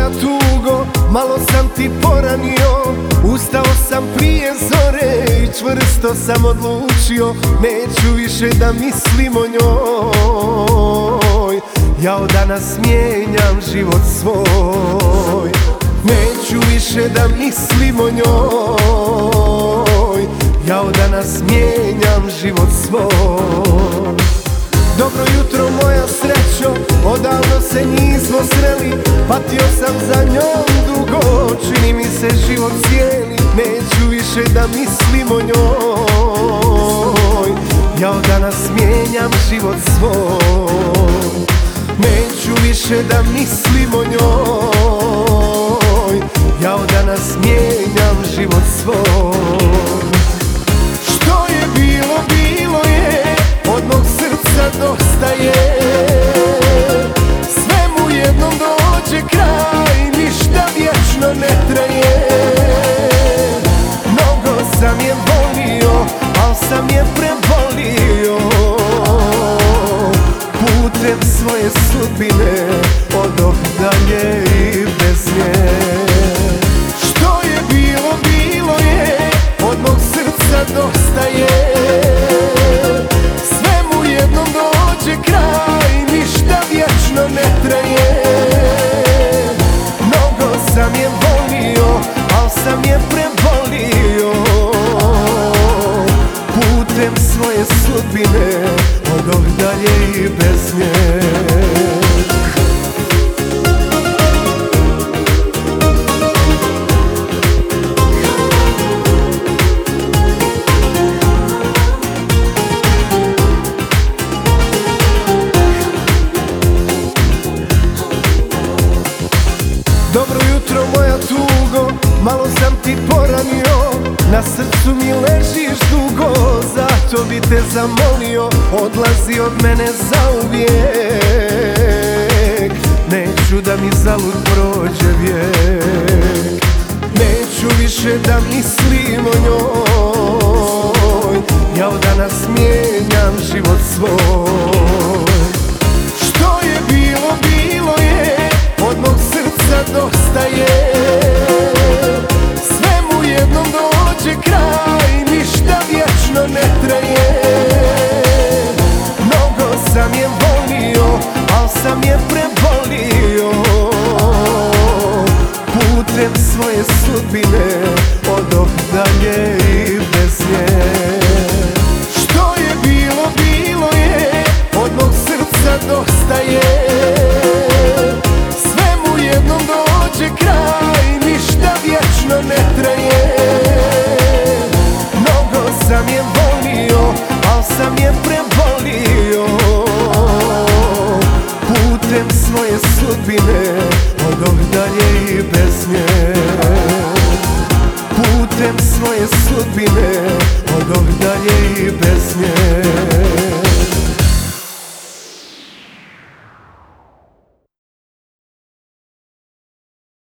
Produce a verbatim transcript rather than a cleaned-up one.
moja tugo, malo sam ti poranio. Ustao sam prije zore i čvrsto sam odlučio, neću više da mislim o njoj. Ja od danas mijenjam život svoj, neću više da mislim o njoj. Ja od danas mijenjam život svoj. Dobro jutro moja srećo, odavno se nismo sreli. Patio sam za njom dugo, čini mi se život cijeli. Neću više da mislim o njoj. Ja od danas mijenjam život svoj, neću više da mislim o njoj. Ja od danas mijenjam život svoj. Što je bilo, bilo je, od mog srca dosta je. Svemu jednom dođe kraj, ništa vječno ne traje. Mnogo sam je volio, al sam je prebolio. Putem svoje sudbine odoh dalje i bez nje. Što je bilo, bilo je, od mog srca dosta je. Svemu jednom dođe kraj, ništa vječno ne traje. Mnogo sam je volio, al sam je prebolio. Putem svoje sudbine odoh dalje i bez nje. Dobro jutro moja tugo, malo sam ti poranio. Na srcu mi ležiš dugo, zato bi te zamolio. Odlazi od mene zauvijek, neću da mi zalud prođe vijek. Neću više da mislim o njoj. Ja od danas mijenjam život svoj. Što je bilo, bilo je, od mog srca dosta je. Svemu jednom dođe kraj, ništa vječno ne traje. Mnogo sam je volio, al sam je prebolio. Putem svoje sudbine odoh dalje i bez nje. Što je bilo, bilo je, od mog srca dosta je. Svemu jednom dođe kraj, ništa vječno ne traje. Mnogo sam je volio, al sam je prebolio. Putem svoje sudbine odoh dalje i bez nje. Putem svoje sudbine odoh dalje i bez nje.